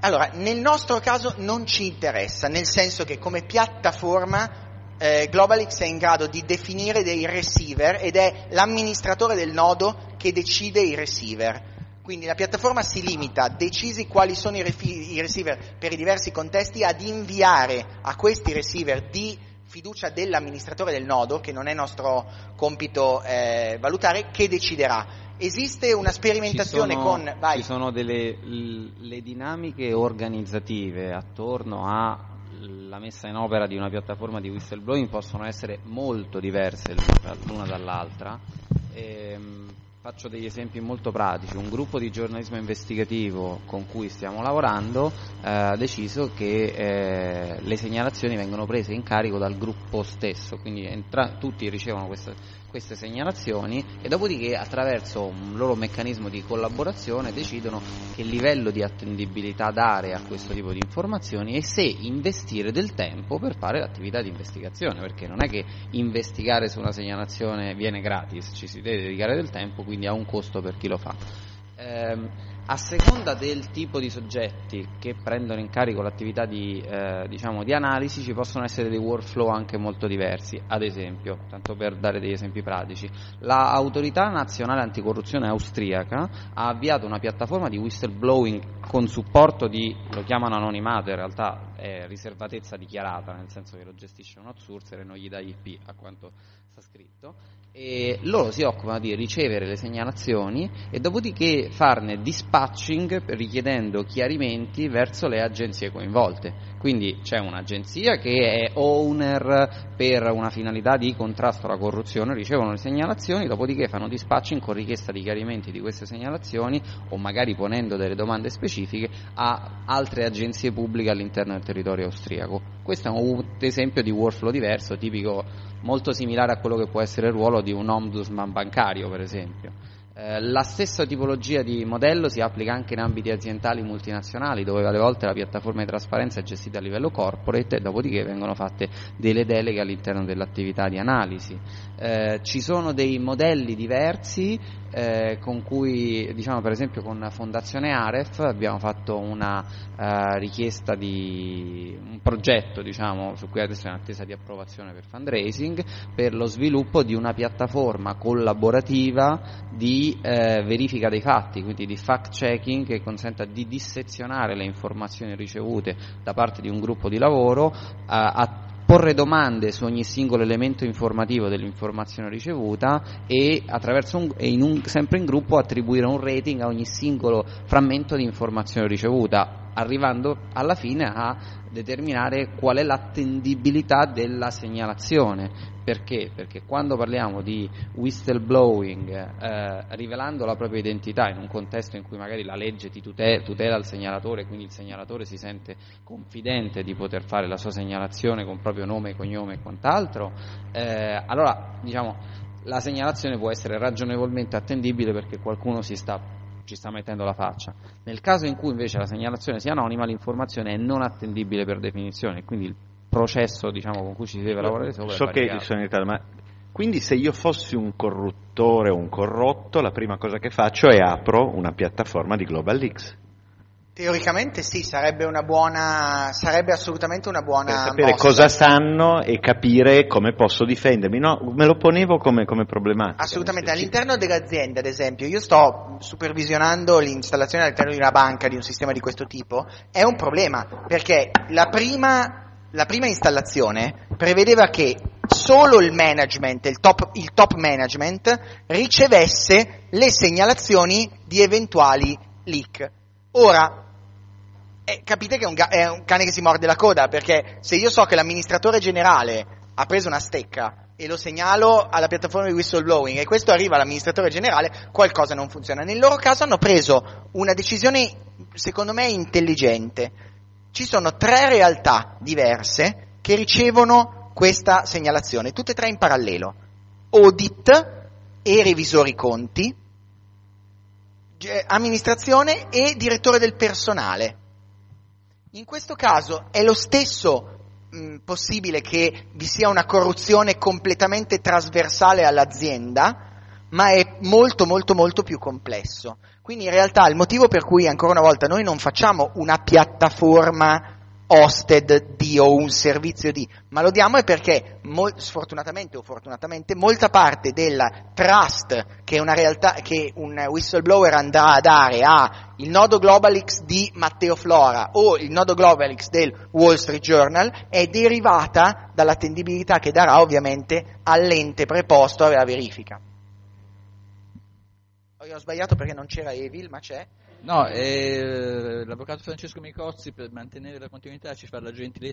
Allora, nel nostro caso non ci interessa, nel senso che come piattaforma GlobalX è in grado di definire dei receiver ed è l'amministratore del nodo che decide i receiver. Quindi la piattaforma si limita, decisi quali sono i receiver per i diversi contesti, ad inviare a questi receiver di fiducia dell'amministratore del nodo, che non è nostro compito valutare, che deciderà. Esiste una sperimentazione ci sono le dinamiche organizzative attorno alla messa in opera di una piattaforma di whistleblowing possono essere molto diverse l'una dall'altra. Faccio degli esempi molto pratici. Un gruppo di giornalismo investigativo con cui stiamo lavorando ha deciso che le segnalazioni vengono prese in carico dal gruppo stesso, quindi tutti ricevono queste segnalazioni e dopodiché attraverso un loro meccanismo di collaborazione decidono che livello di attendibilità dare a questo tipo di informazioni e se investire del tempo per fare l'attività di investigazione, perché non è che investigare su una segnalazione viene gratis, ci si deve dedicare del tempo, quindi ha un costo per chi lo fa. A seconda del tipo di soggetti che prendono in carico l'attività di analisi, ci possono essere dei workflow anche molto diversi. Ad esempio, tanto per dare degli esempi pratici, l'Autorità Nazionale Anticorruzione austriaca ha avviato una piattaforma di whistleblowing con supporto lo chiamano anonimato, in realtà è riservatezza dichiarata, nel senso che lo gestisce un outsourcer e non gli dà IP, a quanto sta scritto, e loro si occupano di ricevere le segnalazioni e dopodiché farne dispatching richiedendo chiarimenti verso le agenzie coinvolte. Quindi c'è un'agenzia che è owner per una finalità di contrasto alla corruzione, ricevono le segnalazioni, dopodiché fanno dispatching con richiesta di chiarimenti di queste segnalazioni o magari ponendo delle domande specifiche a altre agenzie pubbliche all'interno del territorio austriaco. Questo è un esempio di workflow diverso, tipico, molto similare a quello che può essere il ruolo di un ombudsman bancario, per esempio. La stessa tipologia di modello si applica anche in ambiti aziendali multinazionali, dove alle volte la piattaforma di trasparenza è gestita a livello corporate e dopodiché vengono fatte delle deleghe all'interno dell'attività di analisi. Ci sono dei modelli diversi con cui, per esempio con Fondazione Aref abbiamo fatto una richiesta di un progetto, su cui adesso è in attesa di approvazione per fundraising, per lo sviluppo di una piattaforma collaborativa di verifica dei fatti, quindi di fact checking, che consenta di dissezionare le informazioni ricevute da parte di un gruppo di lavoro, a porre domande su ogni singolo elemento informativo dell'informazione ricevuta e attraverso sempre in gruppo attribuire un rating a ogni singolo frammento di informazione ricevuta, arrivando alla fine a determinare qual è l'attendibilità della segnalazione. Perché? Perché quando parliamo di whistleblowing, rivelando la propria identità in un contesto in cui magari la legge ti tutela il segnalatore, quindi il segnalatore si sente confidente di poter fare la sua segnalazione con proprio nome, cognome e quant'altro, allora la segnalazione può essere ragionevolmente attendibile perché qualcuno ci sta mettendo la faccia. Nel caso in cui invece la segnalazione sia anonima, l'informazione è non attendibile per definizione, quindi il processo con cui ci si deve lavorare sopra. So che sono in Italia, ma quindi se io fossi un corruttore o un corrotto, la prima cosa che faccio è apro una piattaforma di GlobalX. Teoricamente sì, sarebbe assolutamente una buona per sapere mossa. Cosa sanno e capire come posso difendermi. No, me lo ponevo come problematica. Assolutamente, all'interno dell'azienda, ad esempio, io sto supervisionando l'installazione all'interno di una banca di un sistema di questo tipo, è un problema, perché la prima installazione prevedeva che solo il management, il top management, ricevesse le segnalazioni di eventuali leak. Ora, capite che è un cane che si morde la coda, perché se io so che l'amministratore generale ha preso una stecca e lo segnalo alla piattaforma di whistleblowing e questo arriva all'amministratore generale, qualcosa non funziona. Nel loro caso hanno preso una decisione, secondo me, intelligente. Ci sono 3 realtà diverse che ricevono questa segnalazione, tutte e 3 in parallelo: audit e revisori conti, amministrazione e direttore del personale. In questo caso è lo stesso possibile che vi sia una corruzione completamente trasversale all'azienda, ma è molto molto molto più complesso. Quindi in realtà il motivo per cui ancora una volta noi non facciamo una piattaforma hosted di o un servizio di, ma lo diamo è perché sfortunatamente o fortunatamente molta parte della trust che una realtà, che un whistleblower andrà a dare a il nodo GlobalX di Matteo Flora o il nodo GlobalX del Wall Street Journal è derivata dall'attendibilità che darà ovviamente all'ente preposto alla verifica. Ho sbagliato perché non c'era Evil, ma c'è. No, l'avvocato Francesco Micozzi, per mantenere la continuità, ci fa la gentilezza